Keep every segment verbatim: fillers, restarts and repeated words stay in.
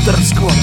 Интерсквот.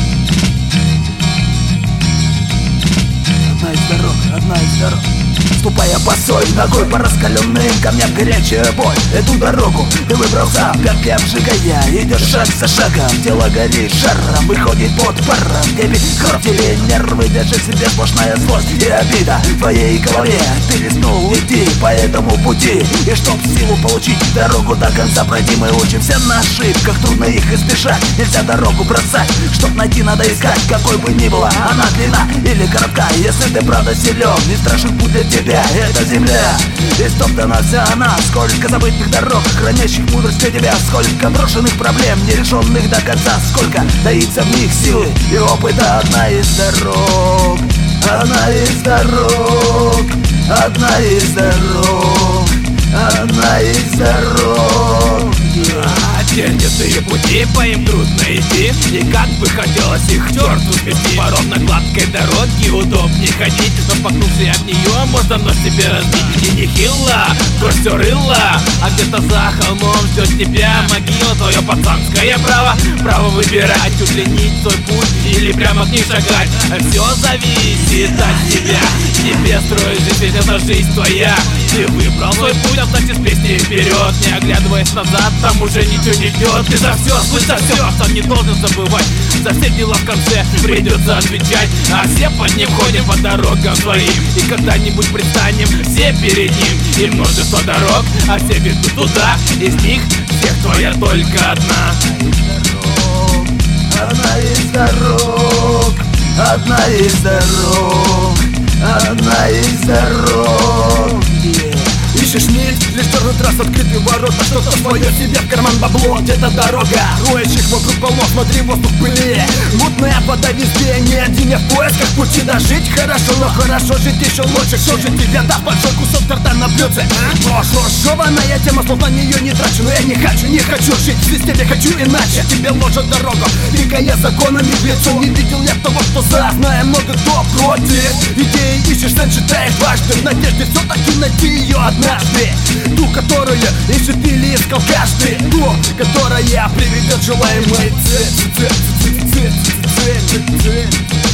Одна из дорог, одна из дорог. Ступая босой ногой по раскаленным камням, горячая боль. Эту дорогу ты выбрал сам, пятки обжигая. Идешь шаг за шагом, тело горит жаром, выходит под паром. Тебе кровь, тебе нервы, держи в себе сплошная злость и обида в твоей голове. Ты рискнул идти по этому пути, и чтоб силу получить, дорогу до конца пройти. Мы учимся на ошибках, трудно их избежать. Нельзя дорогу бросать, чтоб найти, надо искать. Какой бы ни была она длина или коротка, если ты правда силен, не страшен путь для тебя. Это земля, истоптана вся она. Сколько забытых дорог, хранящих мудрость для тебя. Сколько брошенных проблем, нерешенных до конца. Сколько таится в них силы и опыта. Одна из дорог, одна из дорог, одна из дорог, одна из дорог. Тернистые пути, по им трудно идти, и как бы хотелось их к черту смести. По ровно гладкой дороге удобнее ходить, но споткнувшись об нее, можно нос себе разбить. И нехило, то все рыло, а где-то за холмом ждет тебя могила. Твое пацанское право, право выбирать, удлинить свой путь или прямо к ней шагать. Все зависит от тебя, тебе строить жизнь, ведь это жизнь твоя. Ты выбрал свой путь, а значит с песней вперед. Не оглядываясь назад, там уже ничего не ждет. Ты за все, слышь, за все, сам не должен забывать. За все дела в конце придется отвечать. А все под ним ходим по дорогам своим, и когда-нибудь предстанем все перед ним. И множество дорог, а все ведут туда. Из них всех твоя только одна. Одна из дорог, одна из дорог, одна из дорог. Ищешь нить, лишь дернут раз открытые ворота. Что-то свое себе в карман бабло. Где-то дорога, роющих вокруг полно. Смотри, воздух пыли, мутная вода везде. Не один я в поисках пути, да жить хорошо. Но хорошо жить еще лучше. Что же тебе даст большой кусок торта на блюдце? Но шоршованная тема, словно на нее не трачу. Но я не хочу, не хочу жить в системе, хочу иначе. Тебе ложат дорогу, двигая законами в лицо. Не видел я того, что за, зная много кто против. Идеи ищешь, сын читаешь дважды, в надежде все-таки найти ее однажды. Ту, которую ищет или искал каждый. Ту, которая приведет желаемой цель.